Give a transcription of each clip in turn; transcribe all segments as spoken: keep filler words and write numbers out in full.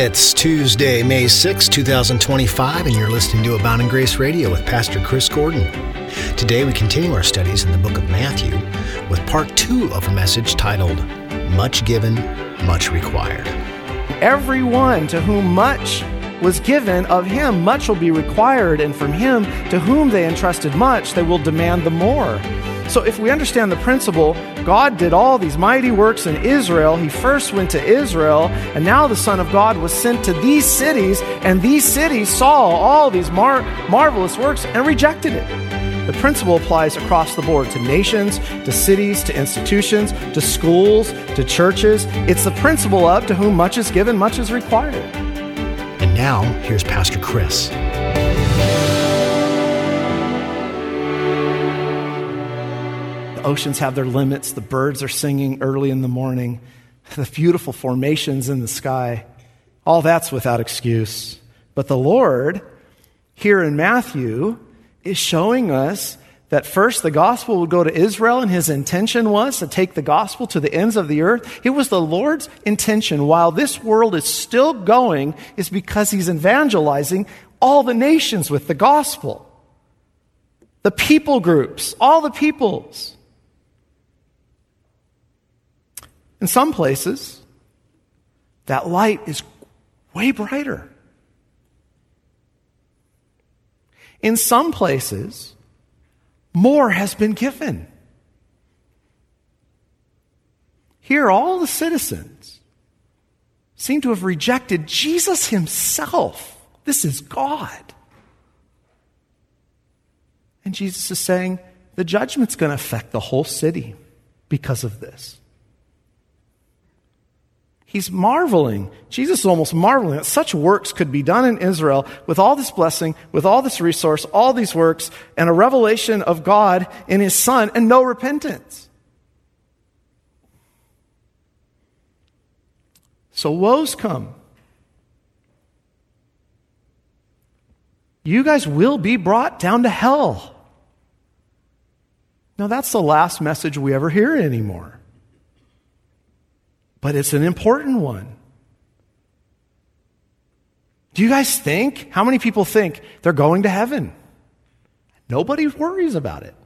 It's Tuesday, May sixth, twenty twenty-five, and you're listening to Abounding Grace Radio with Pastor Chris Gordon. Today we continue our studies in the book of Matthew with part two of a message titled, Much Given, Much Required. Everyone to whom much was given, of him much will be required, and from him to whom they entrusted much, they will demand the more. So if we understand the principle, God did all these mighty works in Israel. He first went to Israel, and now the Son of God was sent to these cities, and these cities saw all these mar- marvelous works and rejected it. The principle applies across the board to nations, to cities, to institutions, to schools, to churches. It's the principle of to whom much is given, much is required. And now, here's Pastor Chris. The oceans have their limits. The birds are singing early in the morning. The beautiful formations in the sky. All that's without excuse. But the Lord, here in Matthew, is showing us that first the gospel would go to Israel, and his intention was to take the gospel to the ends of the earth. It was the Lord's intention while this world is still going, is because he's evangelizing all the nations with the gospel. The people groups, all the peoples. In some places, that light is way brighter. In some places, more has been given. Here, all the citizens seem to have rejected Jesus himself. This is God. And Jesus is saying, the judgment's going to affect the whole city because of this. He's marveling. Jesus is almost marveling that such works could be done in Israel with all this blessing, with all this resource, all these works, and a revelation of God in his Son, and no repentance. So woes come. You guys will be brought down to hell. Now that's the last message we ever hear anymore. But it's an important one. Do you guys think, how many people think they're going to heaven? Nobody worries about it.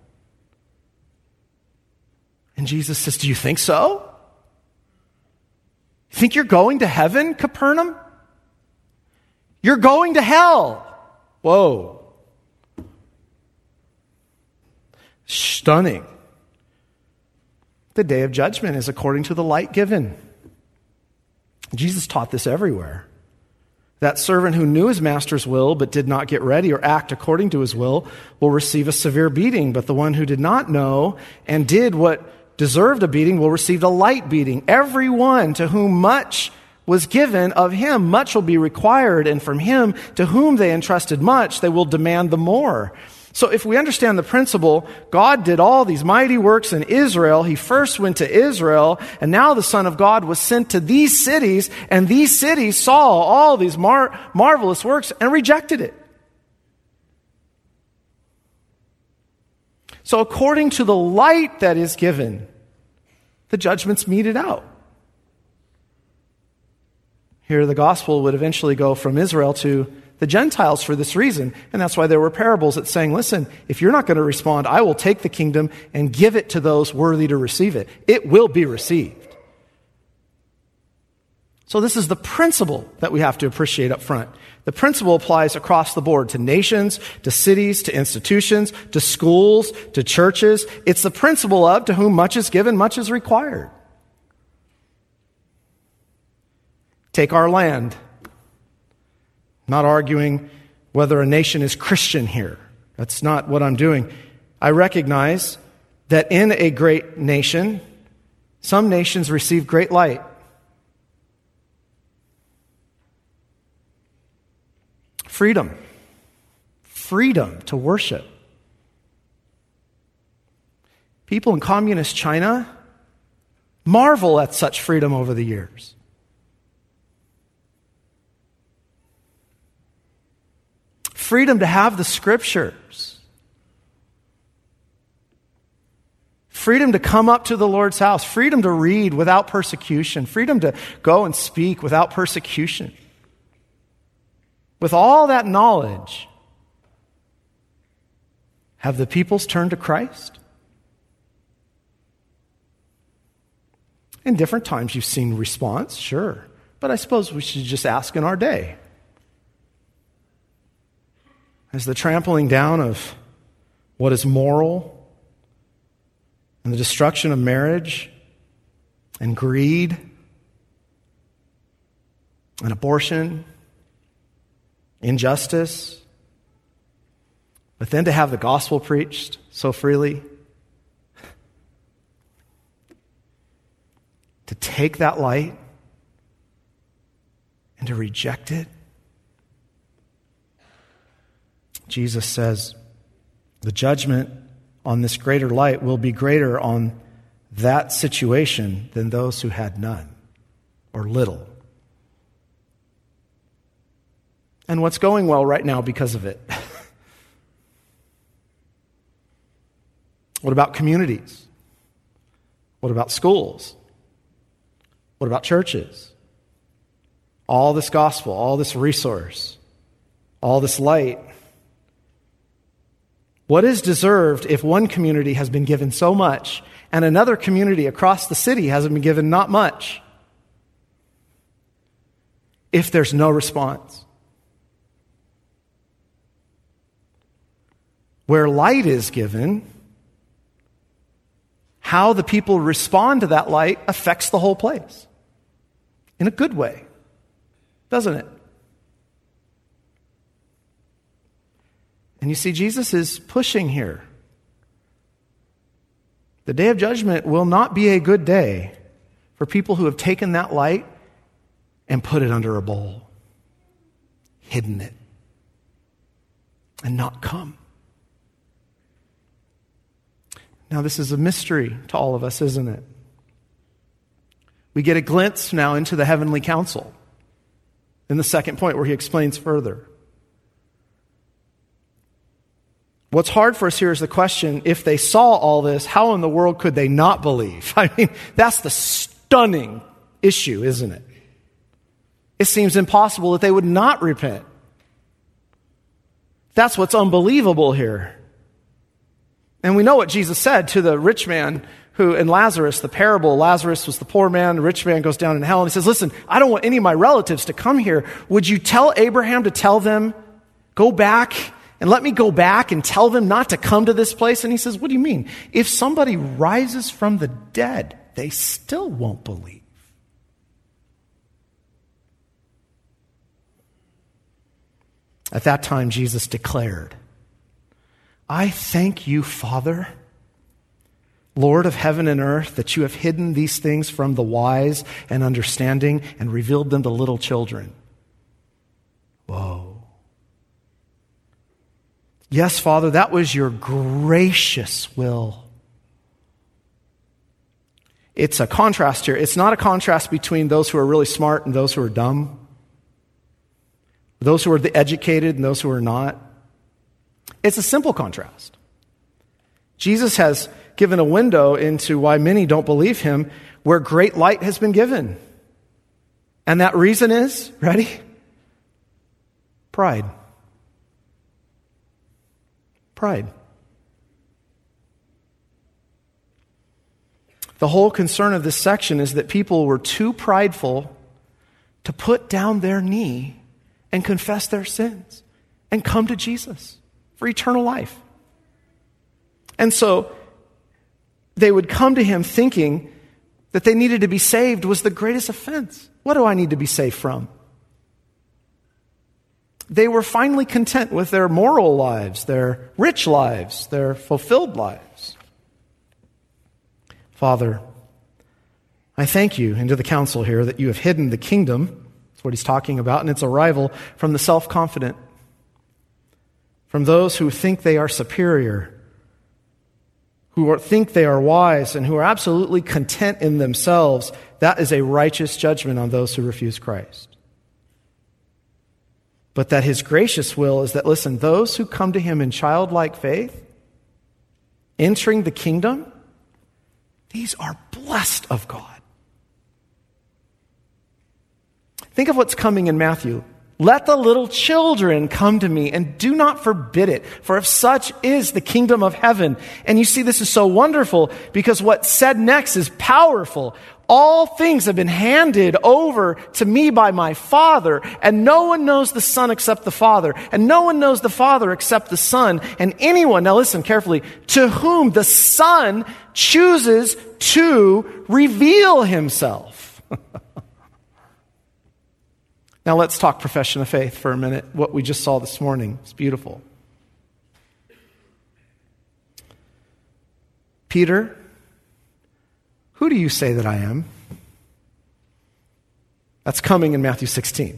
And Jesus says, do you think so? You think you're going to heaven, Capernaum? You're going to hell. Whoa. Stunning. The day of judgment is according to the light given. Jesus taught this everywhere. That servant who knew his master's will but did not get ready or act according to his will will receive a severe beating, but the one who did not know and did what deserved a beating will receive a light beating. Everyone to whom much was given, of him much will be required, and from him to whom they entrusted much, they will demand the more. So if we understand the principle, God did all these mighty works in Israel. He first went to Israel, and now the Son of God was sent to these cities, and these cities saw all these mar- marvelous works and rejected it. So according to the light that is given, the judgment's meted out. Here the gospel would eventually go from Israel to the Gentiles for this reason. And that's why there were parables that saying, listen, if you're not going to respond, I will take the kingdom and give it to those worthy to receive it. It will be received. So this is the principle that we have to appreciate up front. The principle applies across the board to nations, to cities, to institutions, to schools, to churches. It's the principle of to whom much is given, much is required. Take our land. Not arguing whether a nation is Christian here. That's not what I'm doing. I recognize that in a great nation, some nations receive great light. Freedom. Freedom to worship. People in communist China marvel at such freedom over the years. Freedom to have the scriptures. Freedom to come up to the Lord's house. Freedom to read without persecution. Freedom to go and speak without persecution. with all that knowledge, have the peoples turned to Christ? In different times you've seen response, sure. But I suppose we should just ask in our day. Has the trampling down of what is moral and the destruction of marriage and greed and abortion, injustice, but then to have the gospel preached so freely, to take that light and to reject it? Jesus says the judgment on this greater light will be greater on that situation than those who had none or little. And what's going well right now because of it? What about communities? What about schools? What about churches? All this gospel, all this resource, all this light. What is deserved if one community has been given so much and another community across the city hasn't been given not much? If there's no response. Where light is given, how the people respond to that light affects the whole place. In a good way, doesn't it? And you see, Jesus is pushing here. The day of judgment will not be a good day for people who have taken that light and put it under a bowl, hidden it, and not come. Now, this is a mystery to all of us, isn't it? We get a glimpse now into the heavenly council in the second point where he explains further. What's hard for us here is the question, if they saw all this, how in the world could they not believe? I mean, that's the stunning issue, isn't it? It seems impossible that they would not repent. That's what's unbelievable here. And we know what Jesus said to the rich man who, in Lazarus, the parable, Lazarus was the poor man, the rich man goes down in hell, and he says, listen, I don't want any of my relatives to come here. Would you tell Abraham to tell them, go back and let me go back and tell them not to come to this place? And he says, what do you mean? If somebody rises from the dead, they still won't believe. At that time, Jesus declared, I thank you, Father, Lord of heaven and earth, that you have hidden these things from the wise and understanding and revealed them to little children. Whoa. Yes, Father, that was your gracious will. It's a contrast here. It's not a contrast between those who are really smart and those who are dumb, those who are the educated and those who are not. It's a simple contrast. Jesus has given a window into why many don't believe him, where great light has been given. And that reason is, ready? Pride. Pride. The whole concern of this section is that people were too prideful to put down their knee and confess their sins and come to Jesus for eternal life. And so they would come to him thinking that they needed to be saved was the greatest offense. What do I need to be saved from? They were finally content with their moral lives, their rich lives, their fulfilled lives. Father, I thank you, and to the council here, that you have hidden the kingdom, that's what he's talking about, and its arrival from the self-confident, from those who think they are superior, who are, think they are wise, and who are absolutely content in themselves. That is a righteous judgment on those who refuse Christ. But that his gracious will is that, listen, those who come to him in childlike faith, entering the kingdom, these are blessed of God. Think of what's coming in Matthew. Let the little children come to me, and do not forbid it, for if such is the kingdom of heaven. And you see, this is so wonderful because what's said next is powerful. All things have been handed over to me by my Father, and no one knows the Son except the Father, and no one knows the Father except the Son, and anyone, now listen carefully, to whom the Son chooses to reveal himself. Now let's talk profession of faith for a minute. What we just saw this morning is beautiful. Peter, who do you say that I am? That's coming in Matthew sixteen.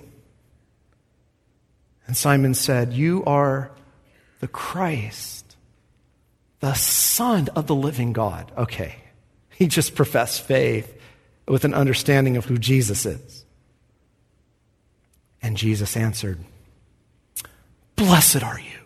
And Simon said, you are the Christ, the Son of the living God. Okay, he just professed faith with an understanding of who Jesus is. And Jesus answered, blessed are you,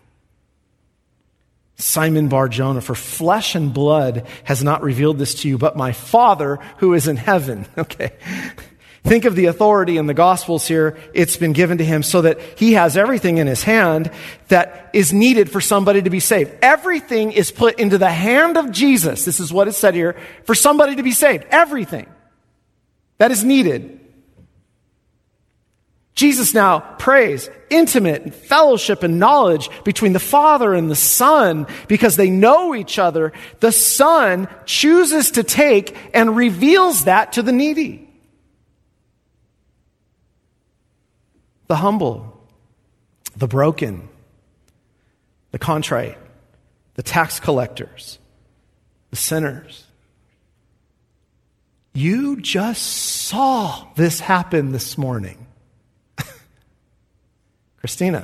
Simon Bar-Jonah, for flesh and blood has not revealed this to you, but my Father who is in heaven. Okay. Think of the authority in the Gospels here. It's been given to him so that he has everything in his hand that is needed for somebody to be saved. Everything is put into the hand of Jesus. This is what is said here, for somebody to be saved. Everything that is needed. Jesus now prays intimate fellowship and knowledge between the Father and the Son because they know each other. The Son chooses to take and reveals that to the needy, the humble, the broken, the contrite, the tax collectors, the sinners. You just saw this happen this morning. Christina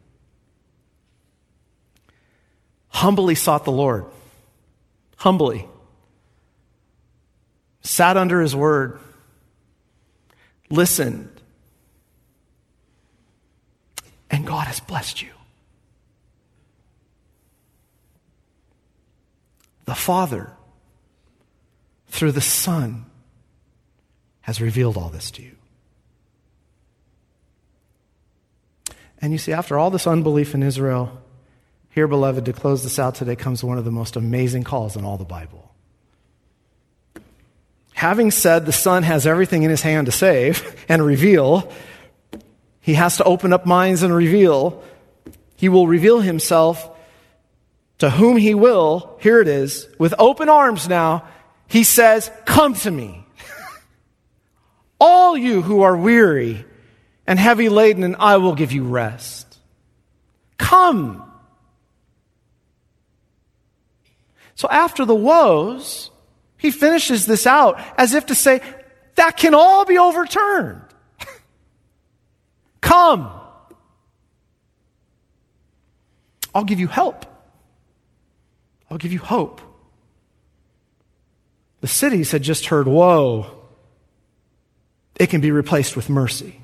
humbly sought the Lord, humbly sat under his word, listened, and God has blessed you. The Father, through the Son, has revealed all this to you. And you see, after all this unbelief in Israel, here, beloved, to close this out today comes one of the most amazing calls in all the Bible. Having said the Son has everything in his hand to save and reveal, he has to open up minds and reveal. He will reveal himself to whom he will. Here it is, with open arms now. He says, come to me, all you who are weary and heavy laden, and I will give you rest. Come. So after the woes, he finishes this out as if to say, that can all be overturned. Come. I'll give you help. I'll give you hope. The cities had just heard woe. It can be replaced with mercy.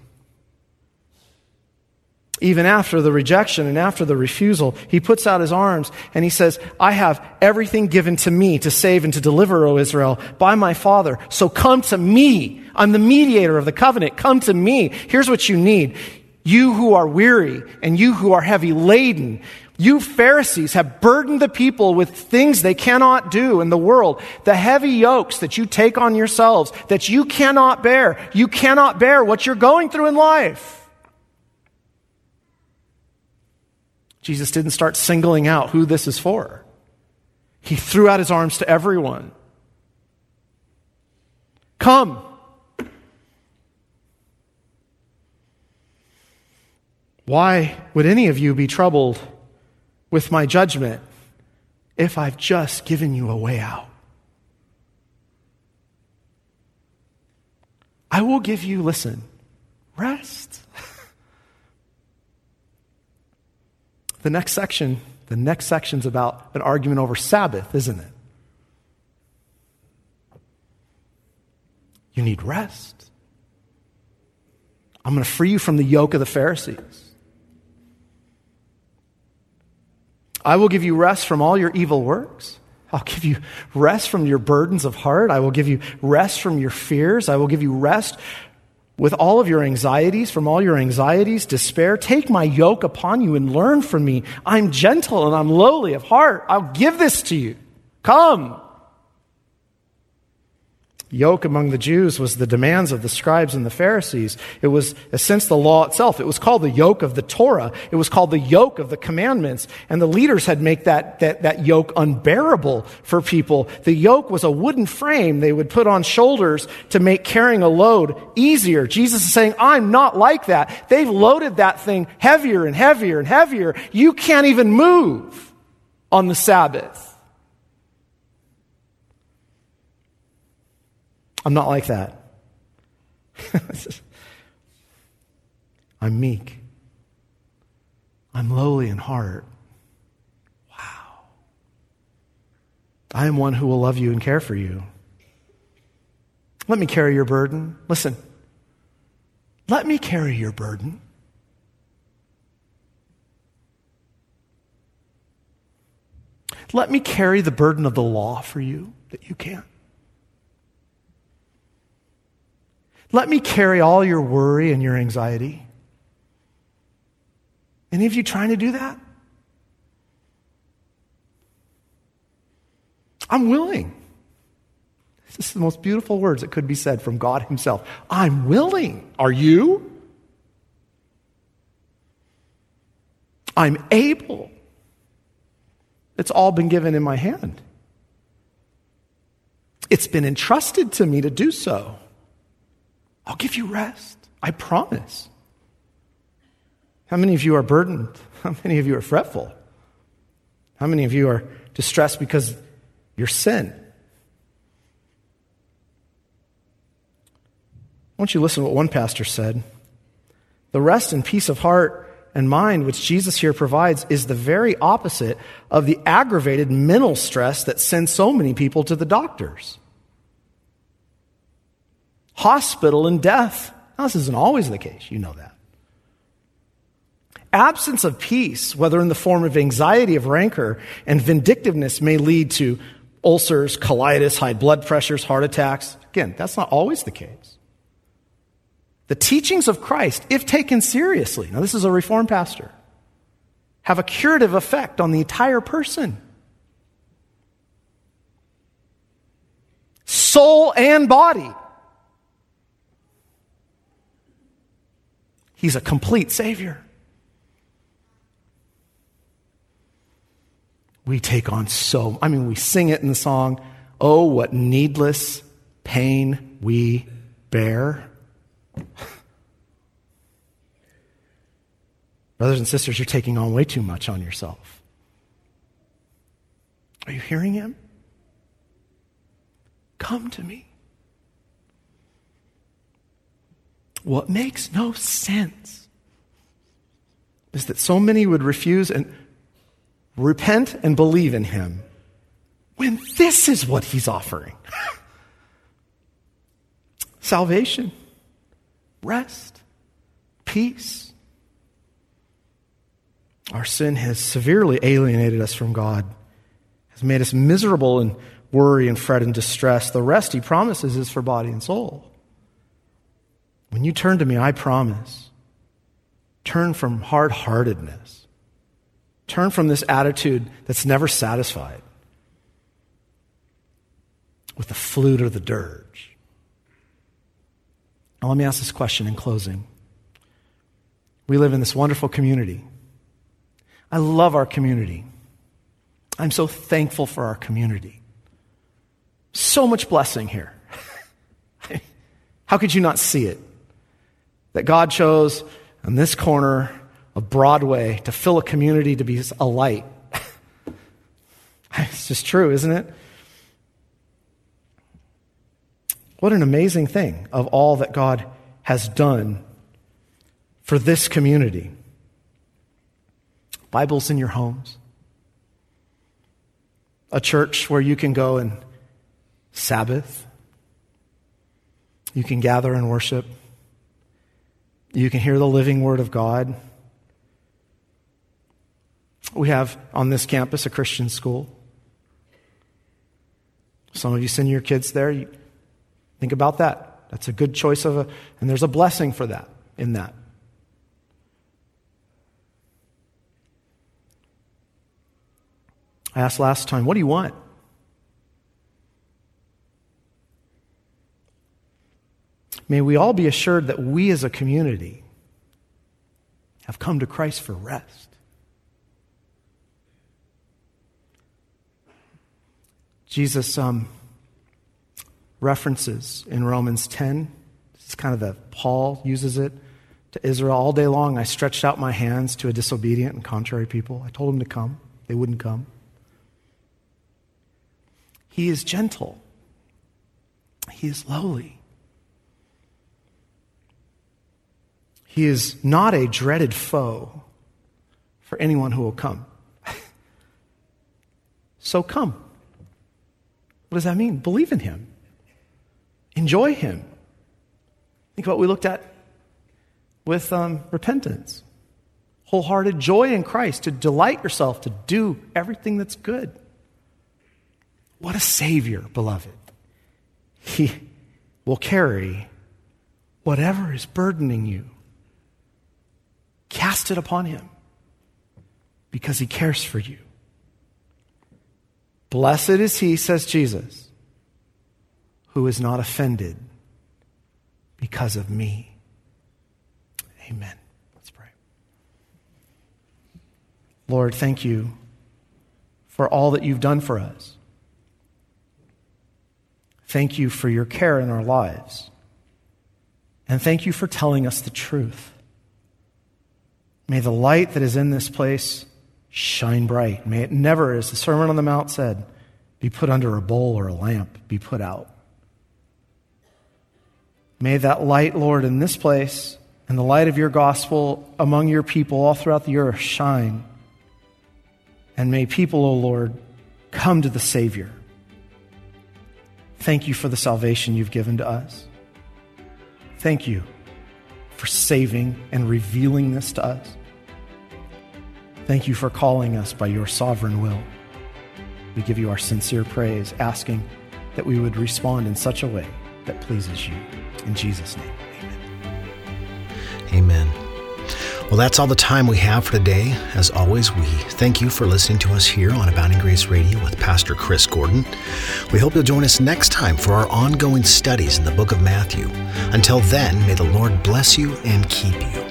Even after the rejection and after the refusal, he puts out his arms and he says, I have everything given to me to save and to deliver, O Israel, by my Father. So come to me. I'm the mediator of the covenant. Come to me. Here's what you need. You who are weary and you who are heavy laden, you Pharisees have burdened the people with things they cannot do in the world. The heavy yokes that you take on yourselves that you cannot bear. You cannot bear what you're going through in life. Jesus didn't start singling out who this is for. He threw out his arms to everyone. Come. Why would any of you be troubled with my judgment if I've just given you a way out? I will give you, listen, rest. The next section, the next section's about an argument over Sabbath, isn't it? You need rest. I'm going to free you from the yoke of the Pharisees. I will give you rest from all your evil works. I'll give you rest from your burdens of heart. I will give you rest from your fears. I will give you rest with all of your anxieties, from all your anxieties, despair. Take my yoke upon you and learn from me. I'm gentle and I'm lowly of heart. I'll give this to you. Come. Yoke among the Jews was the demands of the scribes and the Pharisees. It was, since the law itself, it was called the yoke of the Torah. It was called the yoke of the commandments. And the leaders had made that, that, that yoke unbearable for people. The yoke was a wooden frame they would put on shoulders to make carrying a load easier. Jesus is saying, I'm not like that. They've loaded that thing heavier and heavier and heavier. You can't even move on the Sabbath. I'm not like that. I'm meek. I'm lowly in heart. Wow. I am one who will love you and care for you. Let me carry your burden. Listen. Let me carry your burden. Let me carry the burden of the law for you that you can't. Let me carry all your worry and your anxiety. Any of you trying to do that? I'm willing. This is the most beautiful words that could be said from God himself. I'm willing. Are you? I'm able. It's all been given in my hand. It's been entrusted to me to do so. I'll give you rest. I promise. How many of you are burdened? How many of you are fretful? How many of you are distressed because your sin? I want you to listen to what one pastor said. The rest and peace of heart and mind which Jesus here provides is the very opposite of the aggravated mental stress that sends so many people to the doctors. Hospital and death. Now, this isn't always the case. You know that. Absence of peace, whether in the form of anxiety, of rancor, and vindictiveness, may lead to ulcers, colitis, high blood pressures, heart attacks. Again, that's not always the case. The teachings of Christ, if taken seriously, now this is a Reformed pastor, have a curative effect on the entire person. Soul and body. He's a complete Savior. We take on so, I mean, we sing it in the song, oh, what needless pain we bear. Brothers and sisters, you're taking on way too much on yourself. Are you hearing him? Come to me. What makes no sense is that so many would refuse and repent and believe in him when this is what he's offering. Salvation, rest, peace. Our sin has severely alienated us from God, has made us miserable in worry and fret and distress. The rest he promises is for body and soul. When you turn to me, I promise, turn from hard-heartedness. Turn from this attitude that's never satisfied with the flute or the dirge. Now let me ask this question in closing. We live in this wonderful community. I love our community. I'm so thankful for our community. So much blessing here. How could you not see it? That God chose on this corner of Broadway to fill a community to be a light. It's just true, isn't it? What an amazing thing of all that God has done for this community. Bibles in your homes. A church where you can go and Sabbath. You can gather and worship. You can hear the living word of God. We have on this campus a Christian school. Some of you send your kids there. You think about that. That's a good choice of a, and there's a blessing for that, in that. I asked last time, what do you want? May we all be assured that we as a community have come to Christ for rest. Jesus um, references in Romans ten, this is kind of the, Paul uses it to Israel all day long. I stretched out my hands to a disobedient and contrary people. I told them to come. They wouldn't come. He is gentle. He is lowly. He is not a dreaded foe for anyone who will come. So come. What does that mean? Believe in him. Enjoy him. Think about what we looked at with um, repentance. Wholehearted joy in Christ, to delight yourself, to do everything that's good. What a Savior, beloved. He will carry whatever is burdening you. Cast it upon him because he cares for you. Blessed is he, says Jesus, who is not offended because of me. Amen. Let's pray. Lord, thank you for all that you've done for us. Thank you for your care in our lives. And thank you for telling us the truth. May the light that is in this place shine bright. May it never, as the Sermon on the Mount said, be put under a bowl or a lamp, be put out. May that light, Lord, in this place and the light of your gospel among your people all throughout the earth shine. And may people, O Lord, come to the Savior. Thank you for the salvation you've given to us. Thank you for saving and revealing this to us. Thank you for calling us by your sovereign will. We give you our sincere praise, asking that we would respond in such a way that pleases you. In Jesus' name, amen. Amen. Well, that's all the time we have for today. As always, we thank you for listening to us here on Abounding Grace Radio with Pastor Chris Gordon. We hope you'll join us next time for our ongoing studies in the book of Matthew. Until then, may the Lord bless you and keep you.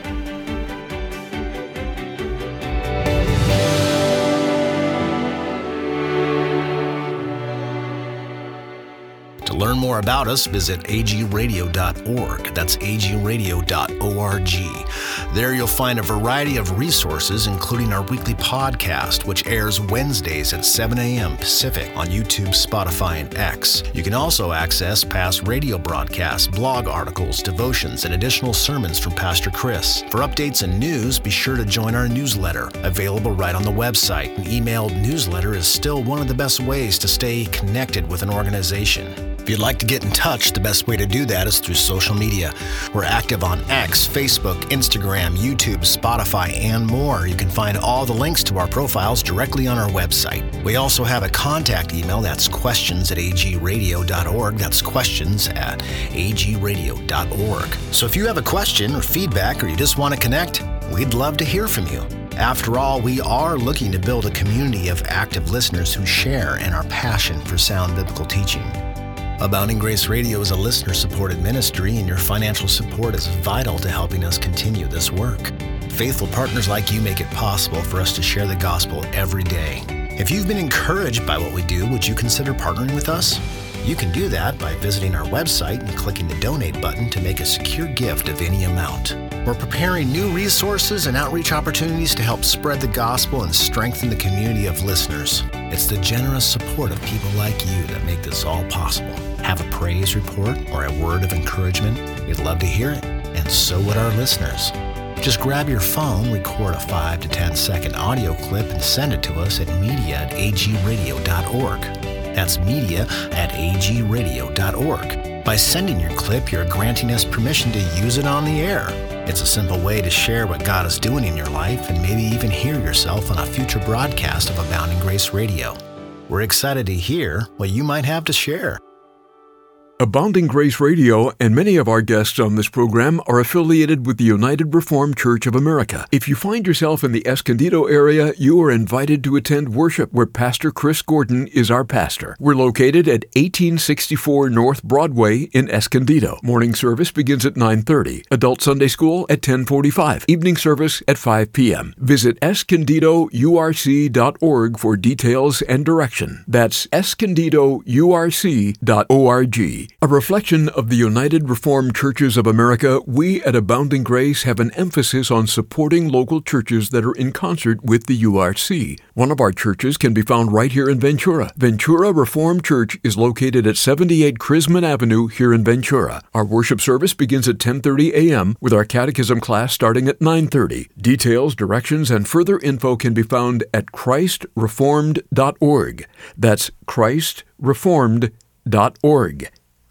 To learn more about us, visit a g radio dot org. That's a g radio dot org. There you'll find a variety of resources, including our weekly podcast, which airs Wednesdays at seven a.m. Pacific on YouTube, Spotify, and X. You can also access past radio broadcasts, blog articles, devotions, and additional sermons from Pastor Chris. For updates and news, be sure to join our newsletter, available right on the website. An emailed newsletter is still one of the best ways to stay connected with an organization. If you'd like to get in touch, the best way to do that is through social media. We're active on X, Facebook, Instagram, YouTube, Spotify, and more. You can find all the links to our profiles directly on our website. We also have a contact email. That's questions at a g radio dot org. That's questions at a g radio dot org. So if you have a question or feedback, or you just want to connect, we'd love to hear from you. After all, we are looking to build a community of active listeners who share in our passion for sound biblical teaching. Abounding Grace Radio is a listener-supported ministry, and your financial support is vital to helping us continue this work. Faithful partners like you make it possible for us to share the gospel every day. If you've been encouraged by what we do, would you consider partnering with us? You can do that by visiting our website and clicking the donate button to make a secure gift of any amount. We're preparing new resources and outreach opportunities to help spread the gospel and strengthen the community of listeners. It's the generous support of people like you that make this all possible. Have a praise report or a word of encouragement? We'd love to hear it, and so would our listeners. Just grab your phone, record a five to ten second audio clip, and send it to us at media at a g radio dot org. That's media at a g radio dot org. By sending your clip, you're granting us permission to use it on the air. It's a simple way to share what God is doing in your life and maybe even hear yourself on a future broadcast of Abounding Grace Radio. We're excited to hear what you might have to share. Abounding Grace Radio and many of our guests on this program are affiliated with the United Reformed Church of America. If you find yourself in the Escondido area, you are invited to attend worship where Pastor Chris Gordon is our pastor. We're located at eighteen sixty-four North Broadway in Escondido. Morning service begins at nine thirty. Adult Sunday School at ten forty-five. Evening service at five p.m. Visit escondido u r c dot org for details and direction. That's escondido u r c dot org. A reflection of the United Reformed Churches of America, we at Abounding Grace have an emphasis on supporting local churches that are in concert with the U R C. One of our churches can be found right here in Ventura. Ventura Reformed Church is located at seventy-eight Crisman Avenue here in Ventura. Our worship service begins at ten thirty a.m. with our catechism class starting at nine thirty. Details, directions, and further info can be found at christ reformed dot org. That's christ reformed dot org.